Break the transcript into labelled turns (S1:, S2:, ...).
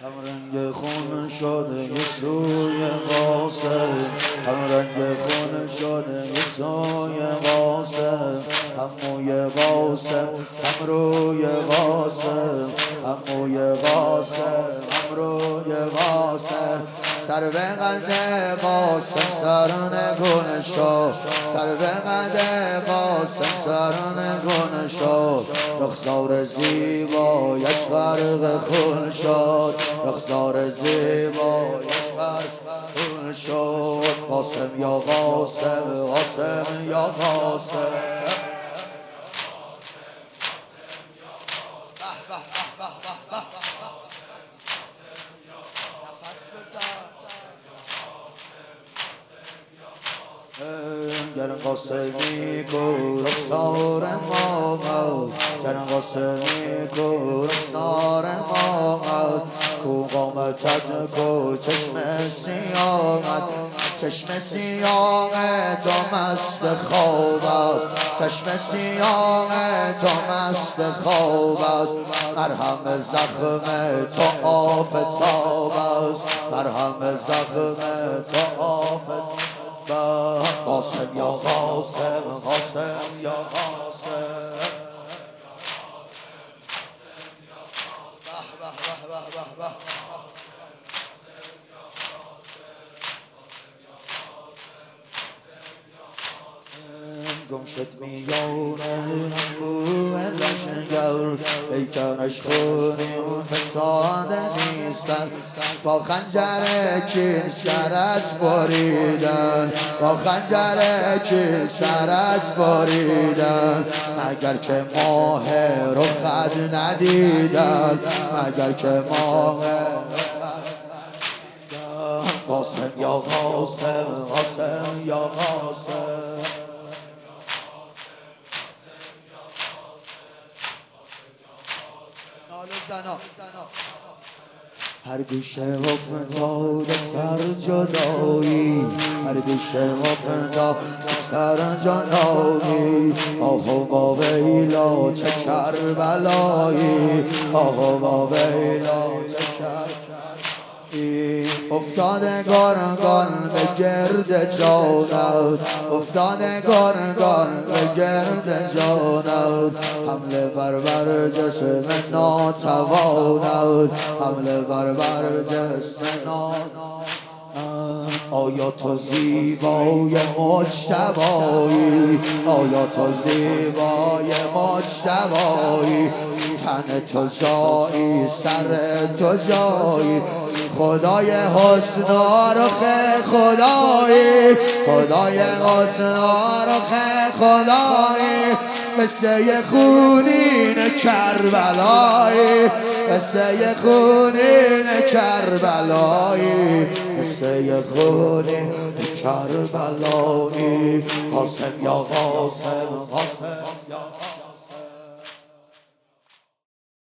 S1: هم رنگ خون شده یه سوی قاسم، هم رنگ خون شده یه سوی قاسم، هم موی قاسم هم روی قاسم، هم موی قاسم هم روی قاسم. سر به قد قاسم سران گل شد، سر به قد قاسم سران گل شد. رخسار زیبایش غرق خون شد، رخسار زیبایش غرق خون شد. قاسم یا قاسم، قاسم یا قاسم. گر قاسمی کو رخسار ما، گر قاسمی کو رخسار ما. کو قامتت کو چشم سیاهت، چشم سیاه تو مست خواب است، چشم سیاه تو مست خواب است. مرهم زخم تو آفتاب است، مرهم زخم تو آفتاب. قاسم یا قاسم، قاسم یا قاسم. گم شد میان انبوه لشگر، پیکرش خونین فتاده نیستن. با خنجر کین سرت بریدن، با خنجر کین سرت بریدن. مگر که ماه رخت ندیدن، مگر که ماه قاسم یا قاسم، قاسم یا قاسم. هر گوشه افتاد سر جدایی، هر گوشه افتاد سر جدایی. آه و ویلا چه کربلایی، آه و ویلا چه کربلایی. افتاده گرگان به گرد جانت، افتاده گرگان به گرد جانت. حمله بر جسم ناتوانت، حمله بر جسم ناتوانت. آیا تو زیبای مجتبایی، آیا تو زیبای مجتبایی. تن تو جایی، سر تو جایی. خدای حسن رخ خدایی، خدای حسن رخ خدایی. قصه خونین کربلایی، قصه خونین کربلایی، قصه خونین کربلایی. قاسم یا قاسم، قاسم یا قاسم.